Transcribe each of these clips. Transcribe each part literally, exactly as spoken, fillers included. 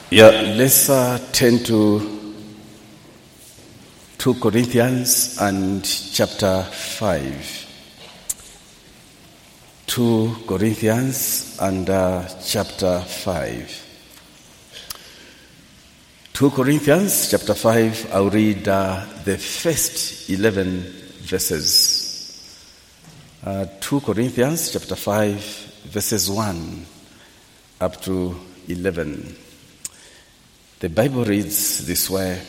Yeah, let's uh, turn to Second Corinthians and chapter five. Second Corinthians and uh, chapter five. Second Corinthians chapter five, I'll read uh, the first eleven verses. Uh, Second Corinthians chapter five, verses one up to eleven. The Bible reads this way: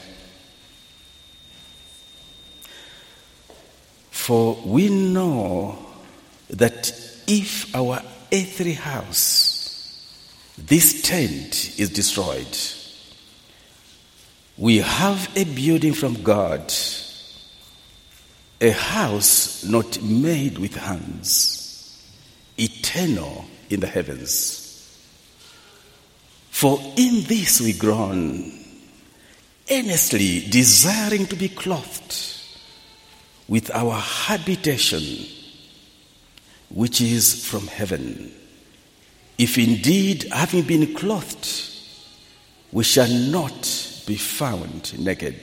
For we know that if our earthly house, this tent, is destroyed, we have a building from God, a house not made with hands, eternal in the heavens. For in this we groan, earnestly desiring to be clothed with our habitation, which is from heaven. If indeed, having been clothed, we shall not be found naked.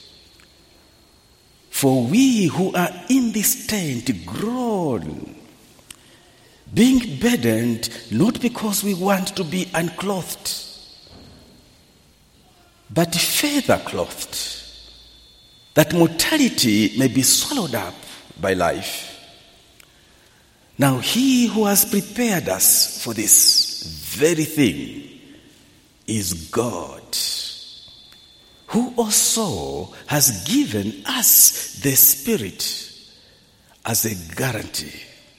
For we who are in this tent groan, being burdened, not because we want to be unclothed, but further clothed, that mortality may be swallowed up by life. Now he who has prepared us for this very thing is God, who also has given us the Spirit as a guarantee.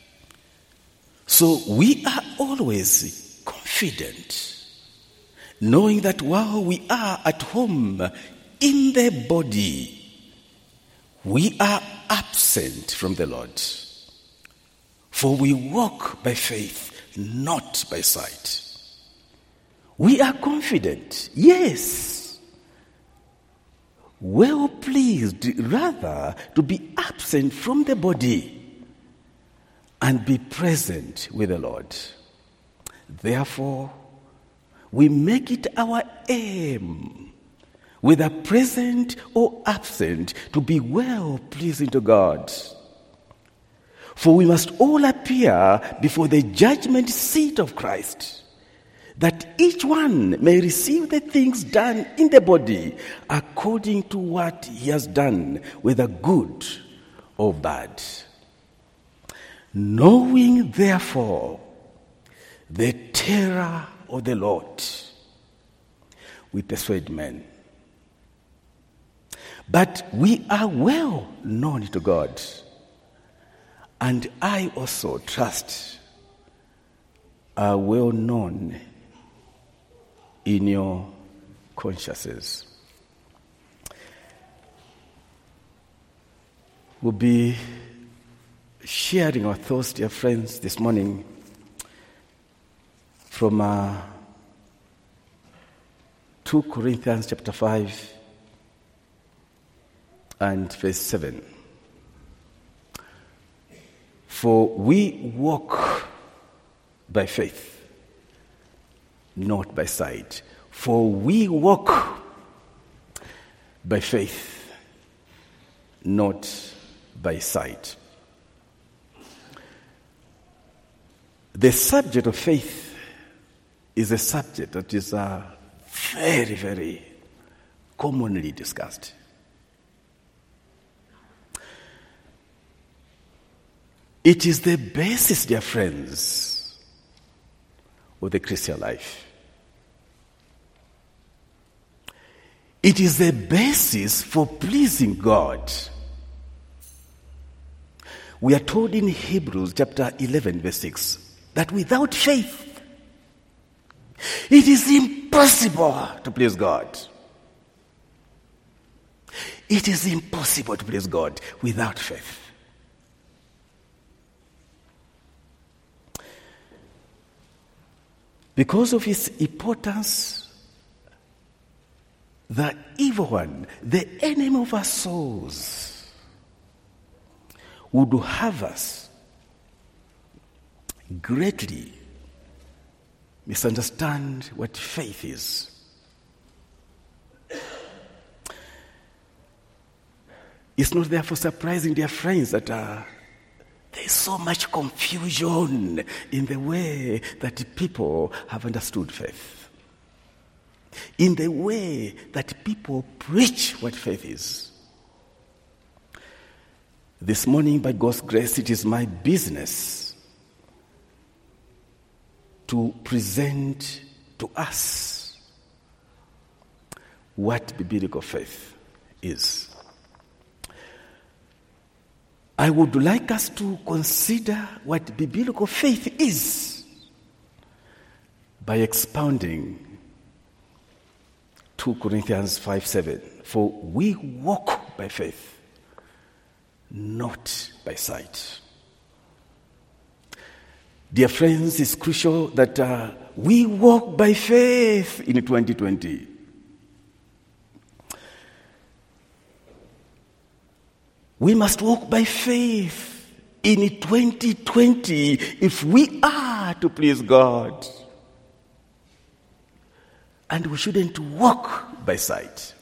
So we are always confident, knowing that while we are at home in the body, we are absent from the Lord. For we walk by faith, not by sight. We are confident, yes, well pleased rather to be absent from the body and be present with the Lord. Therefore, we make it our aim, whether present or absent, to be well pleasing to God. For we must all appear before the judgment seat of Christ, that each one may receive the things done in the body according to what he has done, whether good or bad. Knowing, therefore, the terror of the Lord, we persuade men. But we are well known to God, and I also trust are well known in your consciences. We'll be sharing our thoughts, dear friends, this morning from uh, Second Corinthians chapter five and verse seven. For we walk by faith, not by sight. For we walk by faith, not by sight. The subject of faith is a subject that is uh, very, very commonly discussed. It is the basis, dear friends, of the Christian life. It is the basis for pleasing God. We are told in Hebrews chapter eleven, verse six, that without faith, it is impossible to please God. It is impossible to please God without faith. Because of its importance, the evil one, the enemy of our souls, would have us greatly misunderstand what faith is. It's not therefore surprising, dear friends, that uh, there's so much confusion in the way that people have understood faith, in the way that people preach what faith is. This morning, by God's grace, it is my business to present to us what biblical faith is. I would like us to consider what biblical faith is by expounding Second Corinthians five seven. For we walk by faith, not by sight. Dear friends, it's crucial that uh, we walk by faith in twenty twenty. We must walk by faith in twenty twenty if we are to please God. And we shouldn't walk by sight.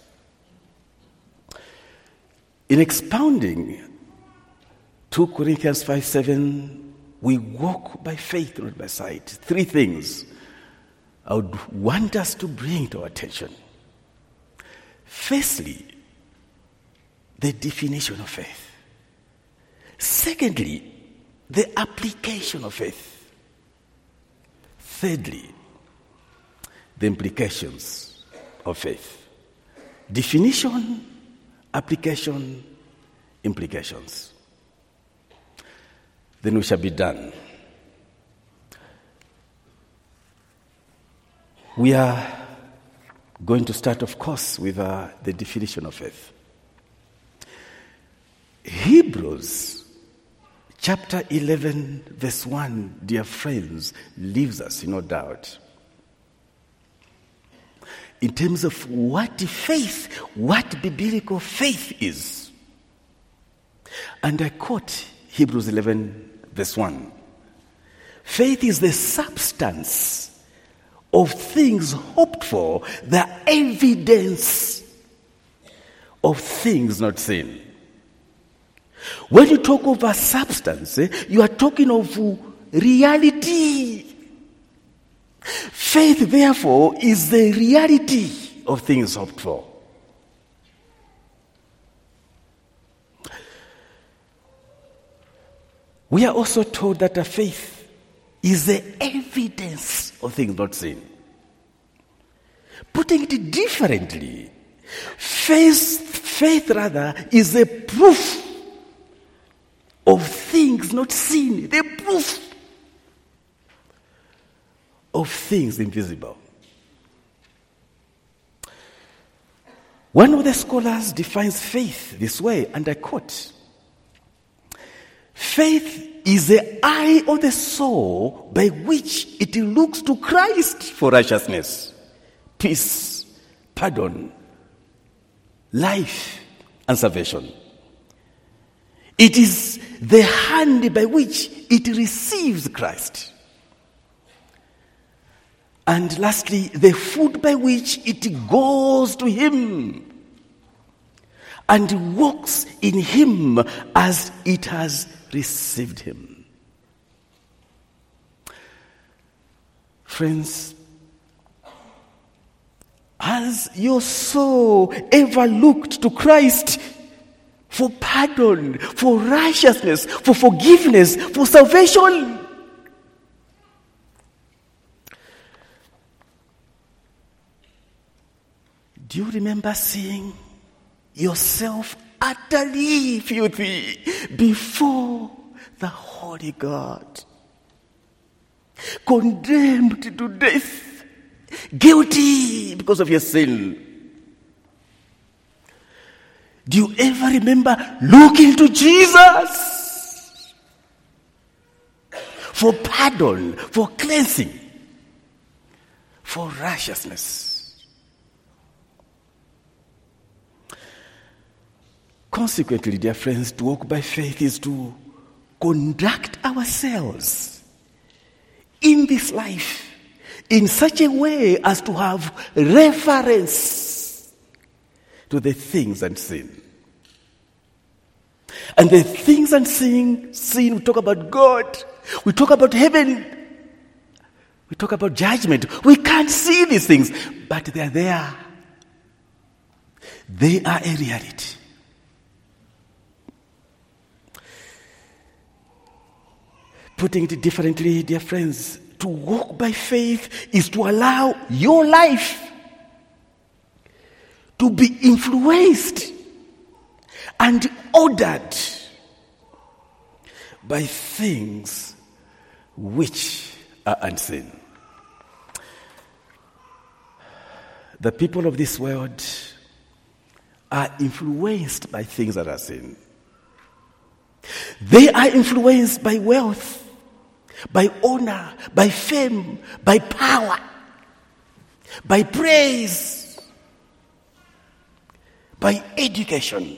In expounding Second Corinthians five seven, we walk by faith, not by sight. Three things I would want us to bring to our attention. Firstly, the definition of faith. Secondly, the application of faith. Thirdly, the implications of faith. Definition, application, implications. Then we shall be done. We are going to start, of course, with uh, the definition of faith. Hebrews chapter eleven, verse one, dear friends, leaves us in no doubt in terms of what faith, what biblical faith is. And I quote Hebrews eleven, verse one. Faith is the substance of things hoped for, the evidence of things not seen. When you talk of a substance, eh, you are talking of reality. Faith, therefore, is the reality of things hoped for. We are also told that a faith is the evidence of things not seen. Putting it differently, faith, faith rather, is the proof of things not seen, the proof of things invisible. One of the scholars defines faith this way, and I quote, faith is the eye of the soul by which it looks to Christ for righteousness, peace, pardon, life, and salvation. It is the hand by which it receives Christ. And lastly, the foot by which it goes to Him and walks in Him as it has received Him. Friends, has your soul ever looked to Christ for pardon, for righteousness, for forgiveness, for salvation? Do you remember seeing yourself utterly filthy before the Holy God, condemned to death, guilty because of your sin? Do you ever remember looking to Jesus for pardon, for cleansing, for righteousness? Consequently, dear friends, to walk by faith is to conduct ourselves in this life in such a way as to have reference to the things unseen. And the things unseen, seen, we talk about God, we talk about heaven, we talk about judgment. We can't see these things, but they are there. They are a reality. Putting it differently, dear friends, to walk by faith is to allow your life to be influenced and ordered by things which are unseen. The people of this world are influenced by things that are seen. They are influenced by wealth, by honor, by fame, by power, by praise, by education.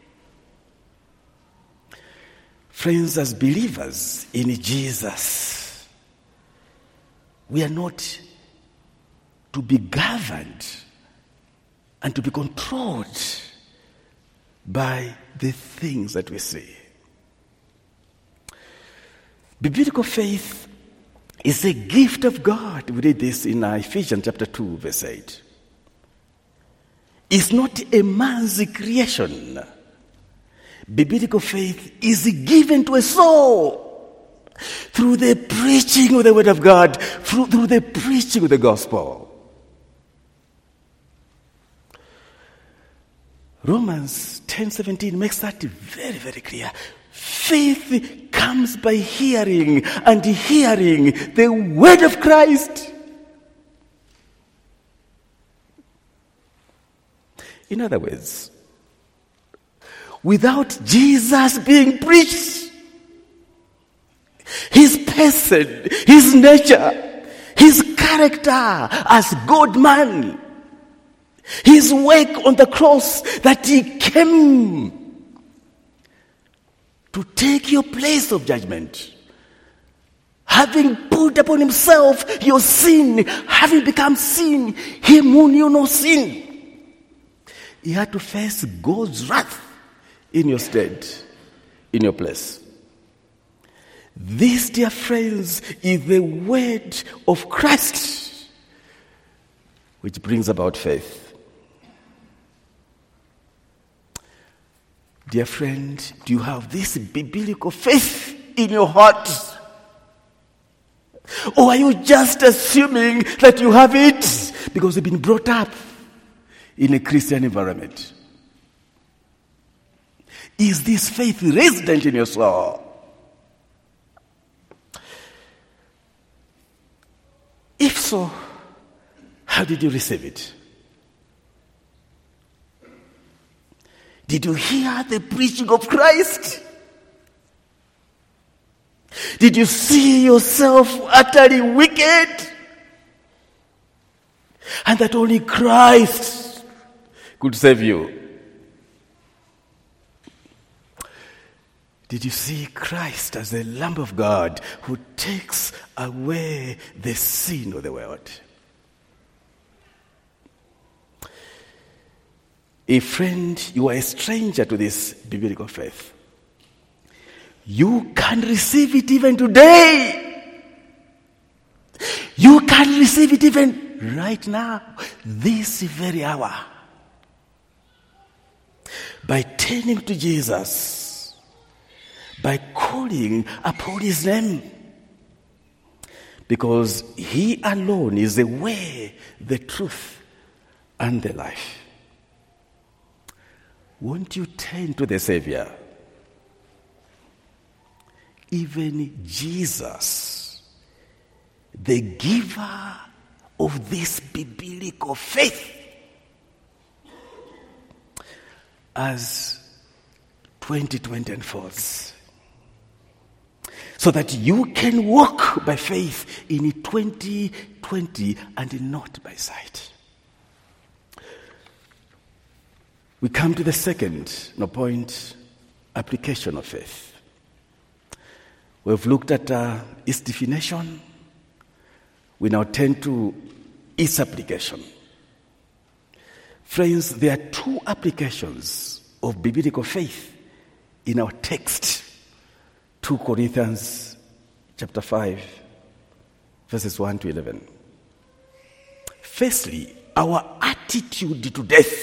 Friends, as believers in Jesus, we are not to be governed and to be controlled by the things that we see. Biblical faith is a gift of God. We read this in Ephesians chapter two, verse eight. It's not a man's creation. Biblical faith is given to a soul through the preaching of the Word of God, through, through the preaching of the gospel. Romans ten seventeen makes that very, very clear. Faith comes by hearing, and hearing the word of Christ. In other words, without Jesus being preached, his person, his nature, his character as God-man, his work on the cross, that he came to take your place of judgment, having put upon himself your sin, having become sin, him who knew no sin. He had to face God's wrath in your stead, in your place. This, dear friends, is the word of Christ, which brings about faith. Dear friend, do you have this biblical faith in your heart? Or are you just assuming that you have it because you've been brought up in a Christian environment? Is this faith resident in your soul? If so, how did you receive it? Did you hear the preaching of Christ? Did you see yourself utterly wicked? And that only Christ could save you? Did you see Christ as the Lamb of God who takes away the sin of the world? A friend, you are a stranger to this biblical faith. You can receive it even today. You can receive it even right now, this very hour. By turning to Jesus, by calling upon his name. Because he alone is the way, the truth, and the life. Won't you turn to the Savior? Even Jesus, the giver of this biblical faith, as twenty twenty unfolds, so that you can walk by faith in twenty twenty and not by sight. We come to the second no point, application of faith. We've looked at uh, its definition. We now turn to its application. Friends, there are two applications of biblical faith in our text, Second Corinthians chapter five, verses one to eleven. Firstly, our attitude to death.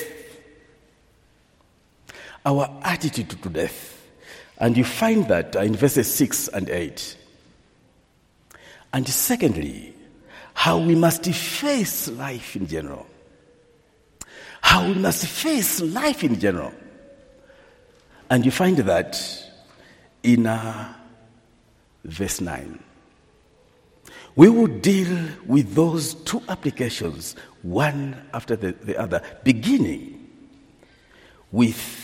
Our attitude to death. And you find that in verses six and eight. And secondly, how we must face life in general. How we must face life in general. And you find that in uh, verse nine. We will deal with those two applications, one after the, the other, beginning with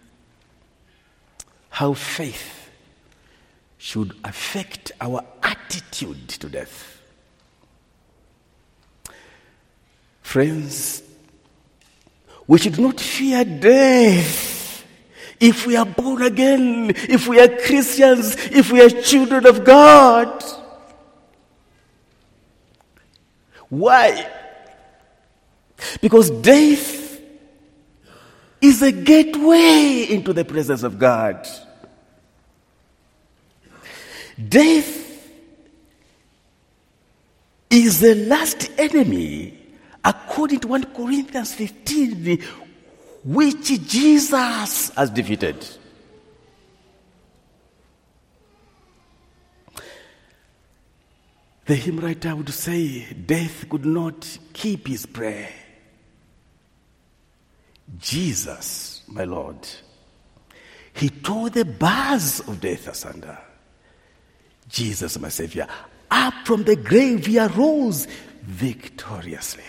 how faith should affect our attitude to death. Friends, we should not fear death if we are born again, if we are Christians, if we are children of God. Why? Because death is a gateway into the presence of God. Death is the last enemy, according to First Corinthians fifteen, which Jesus has defeated. The hymn writer would say, death could not keep his prey. Jesus, my Lord, he tore the bars of death asunder. Jesus, my Savior, up from the grave he arose victoriously.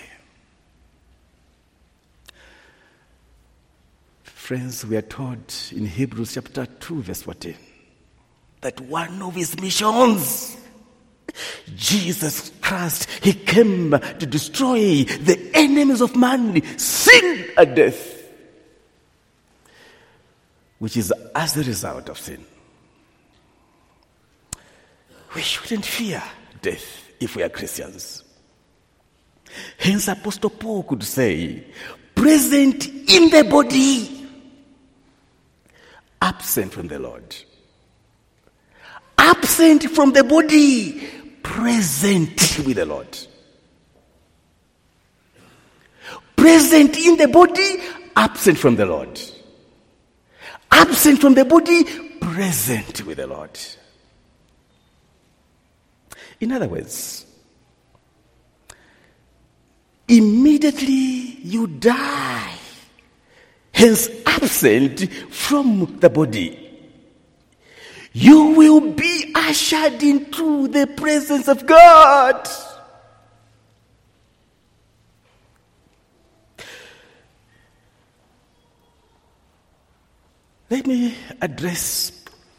Friends, we are told in Hebrews chapter two, verse fourteen, that one of his missions, Jesus Christ, he came to destroy the enemies of man, sin and death, which is as a result of sin. We shouldn't fear death if we are Christians. Hence, Apostle Paul could say, present in the body, absent from the Lord. Absent from the body, present with the Lord. Present in the body, absent from the Lord. Absent from the body, present with the Lord. In other words, immediately you die, hence absent from the body. You will be ushered into the presence of God. Let me address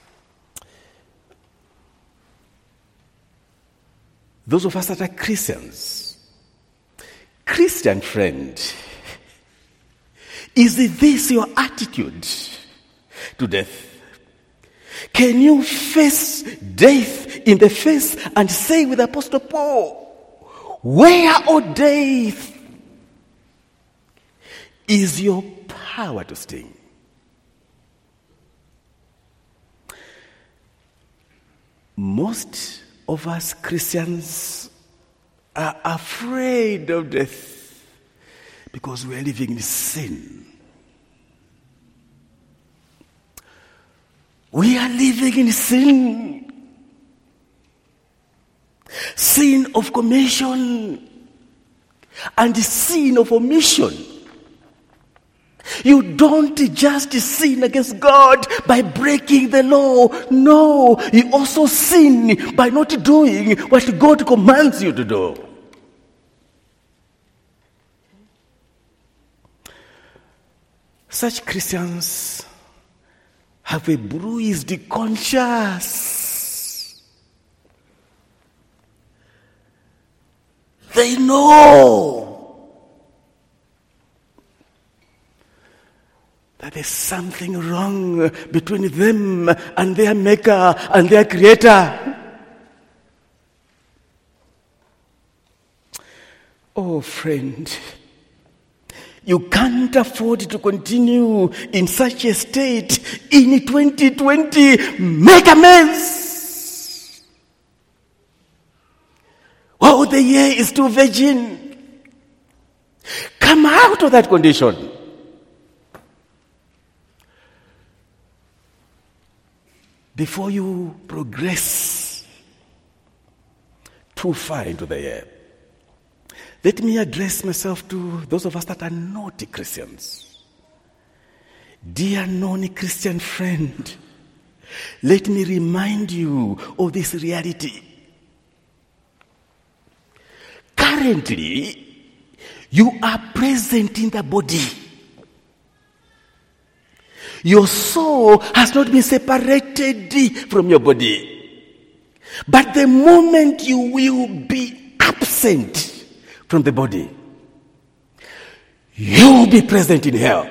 those of us that are Christians. Christian friend, is this your attitude to death? Can you face death in the face and say with Apostle Paul, where, O death, is your power to sting? Most of us Christians are afraid of death because we are living in sin. We are living in sin. Sin of commission and sin of omission. You don't just sin against God by breaking the law. No, you also sin by not doing what God commands you to do. Such Christians have a bruised conscience. They know that there's something wrong between them and their Maker and their Creator. Oh, friend, You can't afford to continue in such a state in twenty twenty. Make amends. Oh, the year is too virgin. Come out of that condition. Before you progress too far into the year, let me address myself to those of us that are not Christians. Dear non-Christian friend, let me remind you of this reality. Currently, you are present in the body. Your soul has not been separated from your body. But the moment you will be absent from the body, you will be present in hell.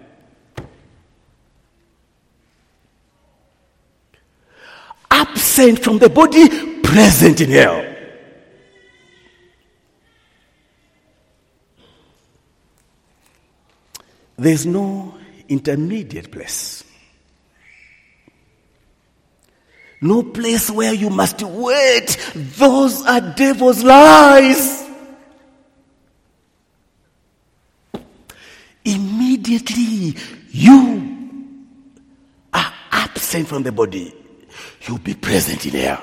Absent from the body, present in hell. There's no intermediate place. No place where you must wait. Those are devil's lies. Immediately you are absent from the body, you'll be present in hell.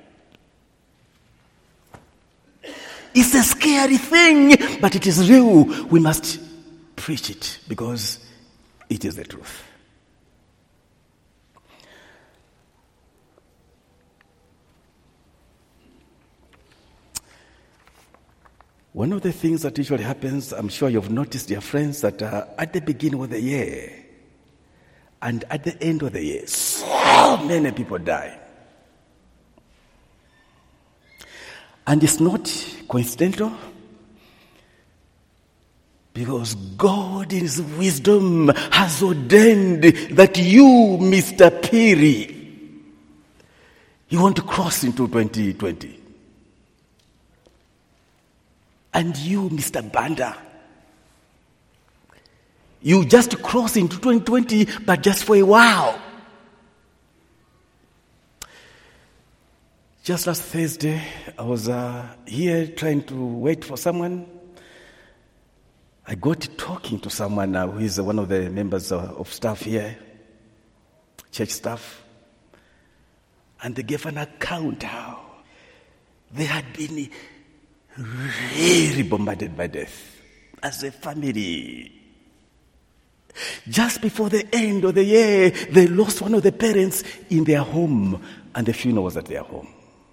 It's a scary thing, but it is real. We must preach it because it is the truth. One of the things that usually happens, I'm sure you've noticed, dear friends, that uh, at the beginning of the year and at the end of the year, so many people die. And it's not coincidental, because God in His wisdom has ordained that you, Mister Piri, you want to cross into twenty twenty. And you, Mister Banda, you just cross into twenty twenty, but just for a while. Just last Thursday, I was uh, here trying to wait for someone. I got talking to someone uh, who is one of the members uh, of staff here, church staff, and they gave an account how they had been really bombarded by death as a family. Just before the end of the year, they lost one of the parents in their home, and the funeral was at their home.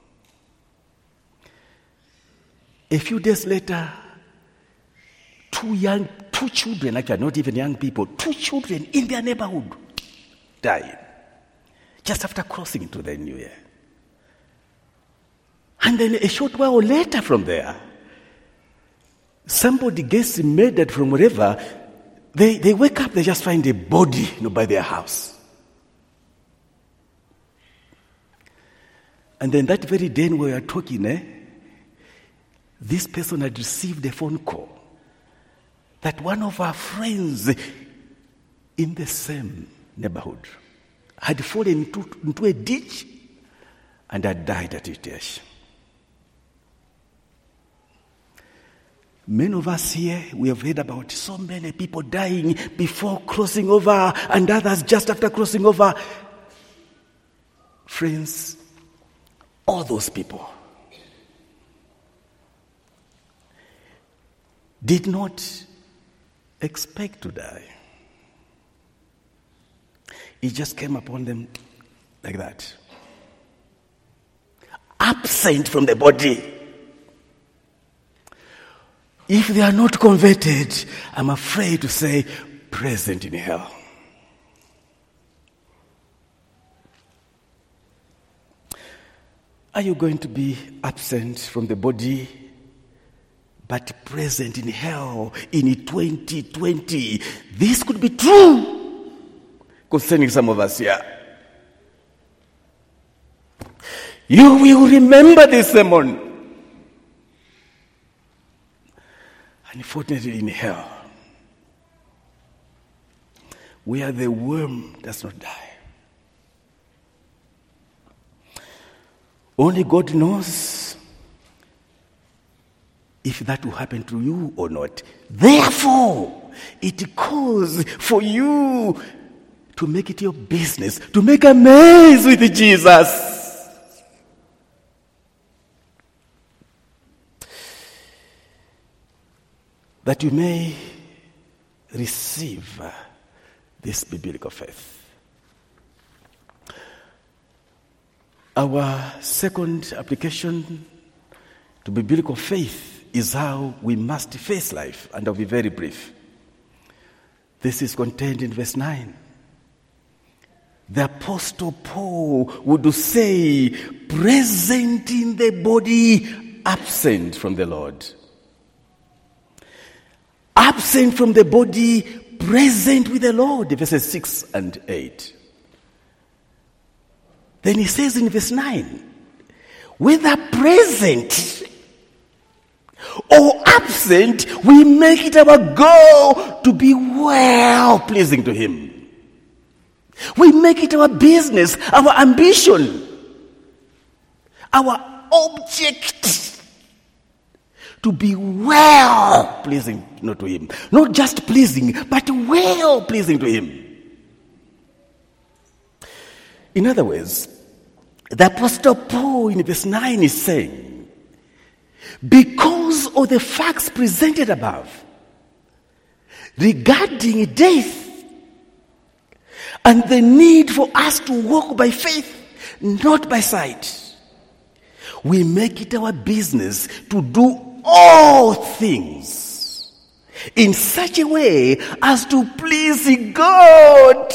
A few days later, two young, two children, actually not even young people, two children in their neighborhood died just after crossing into the new year. And then a short while later from there, somebody gets murdered from wherever. They, they wake up, they just find a body, you know, by their house. And then that very day when we were talking, eh, this person had received a phone call that one of our friends in the same neighborhood had fallen into, into a ditch and had died at Itesh. Many of us here, we have heard about so many people dying before crossing over and others just after crossing over. Friends, all those people did not expect to die. It just came upon them like that. Absent from the body. If they are not converted, I'm afraid to say, present in hell. Are you going to be absent from the body, but present in hell in twenty twenty? This could be true concerning some of us here. You will remember this sermon. Unfortunately, in hell. where the worm does not die. Only God knows if that will happen to you or not. Therefore, it calls for you to make it your business, to make amends with Jesus. That you may receive this biblical faith. Our second application to biblical faith is how we must face life, and I'll be very brief. This is contained in verse nine. The Apostle Paul would say, present in the body, absent from the Lord. Absent from the body, present with the Lord, verses six and eight. Then he says in verse nine, whether present or absent, we make it our goal to be well pleasing to him. We make it our business, our ambition, our object to be well pleasing not to him. Not just pleasing, but well pleasing to him. In other words, the Apostle Paul in verse nine is saying, because of the facts presented above regarding death and the need for us to walk by faith, not by sight, we make it our business to do all things in such a way as to please God,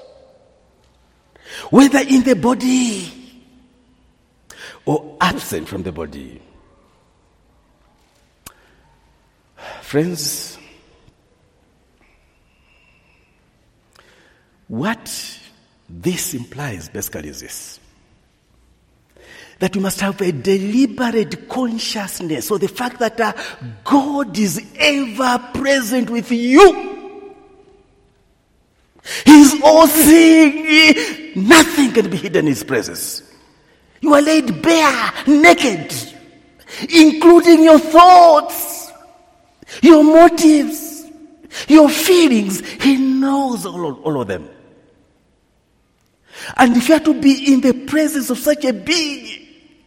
whether in the body or absent from the body. Friends, what this implies basically is this: that you must have a deliberate consciousness of the fact that uh, God is ever present with you. He's all-seeing. Nothing can be hidden in his presence. You are laid bare, naked, including your thoughts, your motives, your feelings. He knows all of, all of them. And if you are to be in the presence of such a being,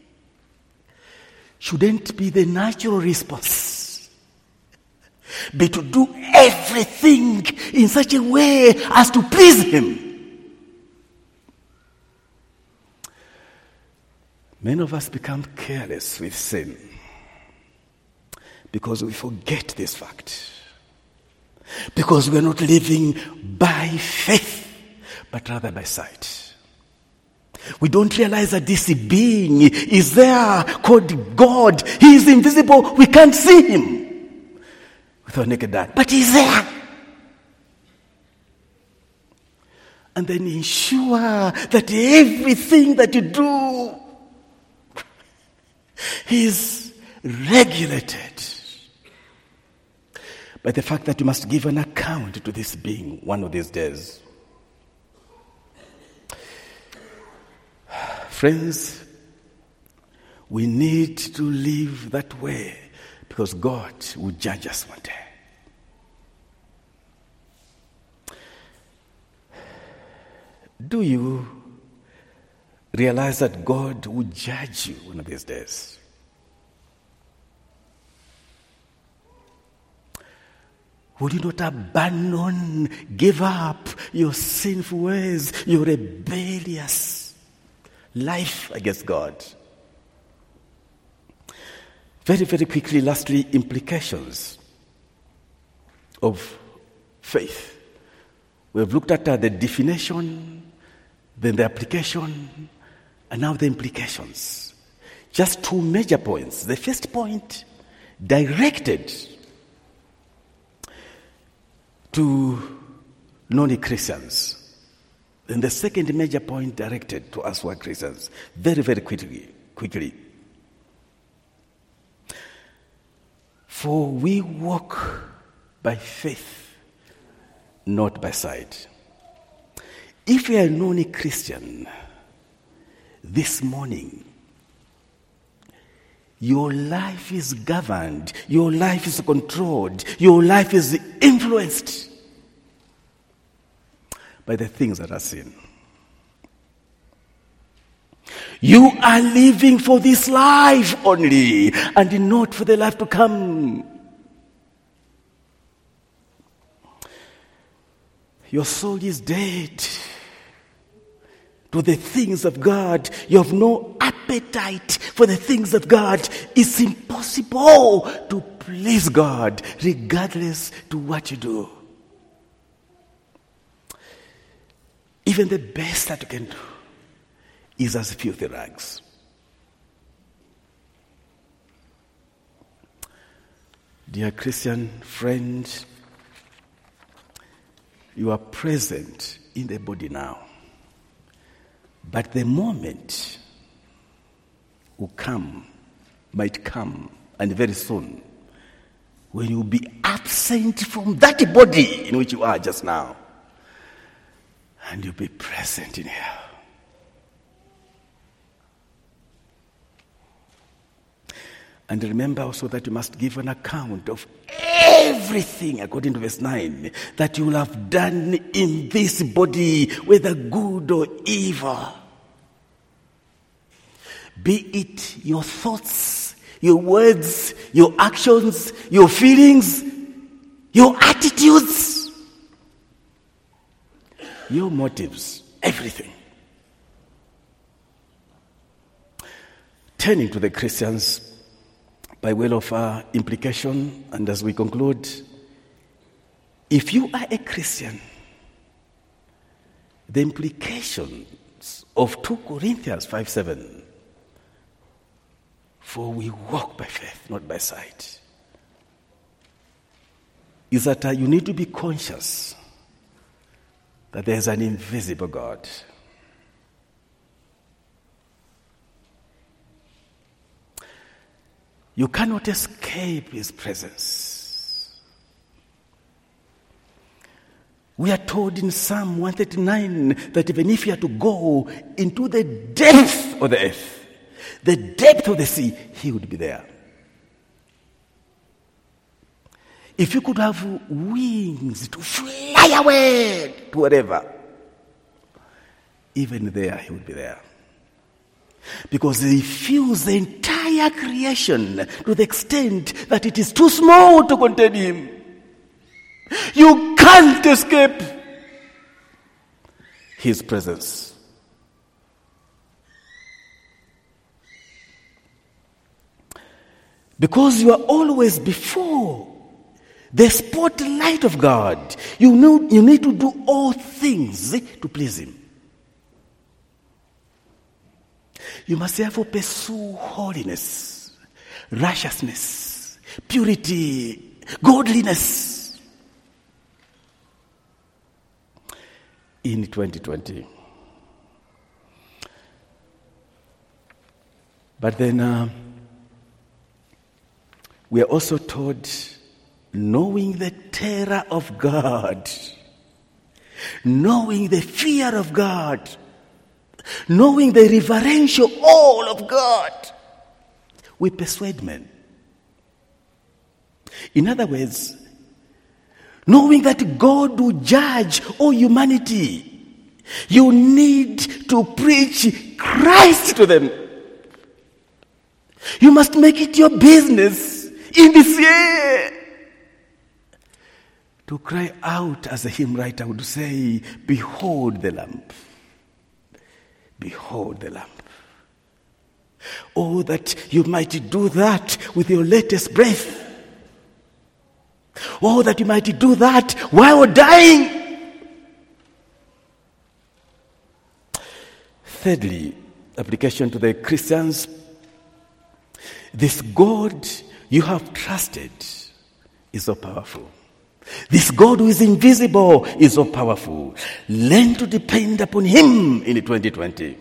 shouldn't be the natural response be to do everything in such a way as to please him? Many of us become careless with sin because we forget this fact. Because we are not living by faith, but rather by sight. We don't realize that this being is there, called God. He is invisible. We can't see him with our naked eye, but he's there. And then ensure that everything that you do is regulated by the fact that you must give an account to this being one of these days. Friends, we need to live that way because God will judge us one day. Do you realize that God will judge you one of these days? Would you not abandon, give up your sinful ways, your rebellious life against God? Very, very quickly, lastly, implications of faith. We have looked at uh, the definition, then the application, and now the implications. Just two major points. The first point, directed to non-Christians. And the second major point, directed to us who are Christians. Very, very quickly. quickly. For we walk by faith, not by sight. If you are a non-Christian, this morning, your life is governed, your life is controlled, your life is influenced by the things that are seen. You are living for this life only, and not for the life to come. Your soul is dead to the things of God. You have no appetite for the things of God. It's impossible to please God regardless to what you do. Even the best that you can do is as filthy rags. Dear Christian friend, you are present in the body now. But the moment will come, might come, and very soon, when you will be absent from that body in which you are just now, and you'll be present in here. And remember also that you must give an account of everything, according to verse nine, that you will have done in this body, whether good or evil. Be it your thoughts, your words, your actions, your feelings, your attitudes, your motives, everything. Turning to the Christians, by way of uh, implication, and as we conclude, if you are a Christian, the implications of Second Corinthians five seven, for we walk by faith, not by sight, is that uh, you need to be conscious that there is an invisible God. You cannot escape his presence. We are told in Psalm one thirty-nine that even if you are to go into the depth of the earth, the depth of the sea, he would be there. If you could have wings to fly away to wherever, even there he would be there. Because he fills the entire creation to the extent that it is too small to contain him. You can't escape his presence. Because you are always before the spotlight of God, you know you need to do all things to please him. You must therefore pursue holiness, righteousness, purity, godliness in twenty twenty. But then uh, we are also told, knowing the terror of God, knowing the fear of God, knowing the reverential awe of God, we persuade men. In other words, knowing that God will judge all humanity, you need to preach Christ to them. You must make it your business in this year to cry out, as a hymn writer would say, behold the Lamb. Behold the Lamb. Oh, that you might do that with your latest breath. Oh, that you might do that while dying. Thirdly, application to the Christians. This God you have trusted is so powerful. This God who is invisible is so powerful. Learn to depend upon him in twenty twenty.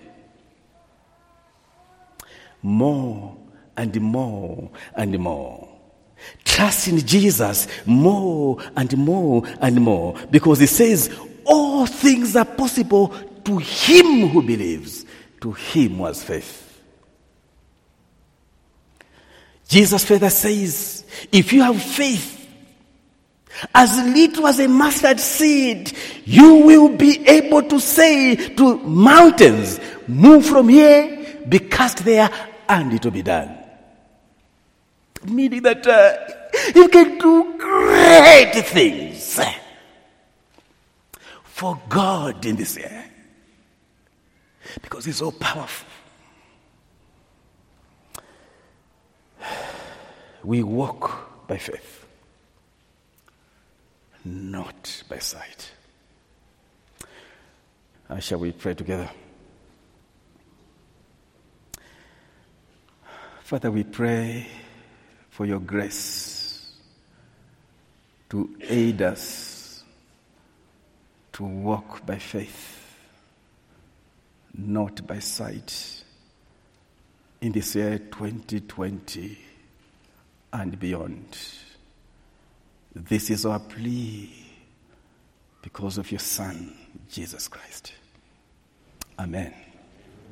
More and more and more. Trust in Jesus more and more and more. Because he says all things are possible to him who believes, to him was faith. Jesus further says, if you have faith as little as a mustard seed, you will be able to say to mountains, move from here, be cast there, and it will be done. Meaning that uh, you can do great things for God in this year. Because he's so powerful. We walk by faith, not by sight. Uh, shall we pray together? Father, we pray for your grace to aid us to walk by faith, not by sight, in this year twenty twenty and beyond. This is our plea because of your Son, Jesus Christ. Amen.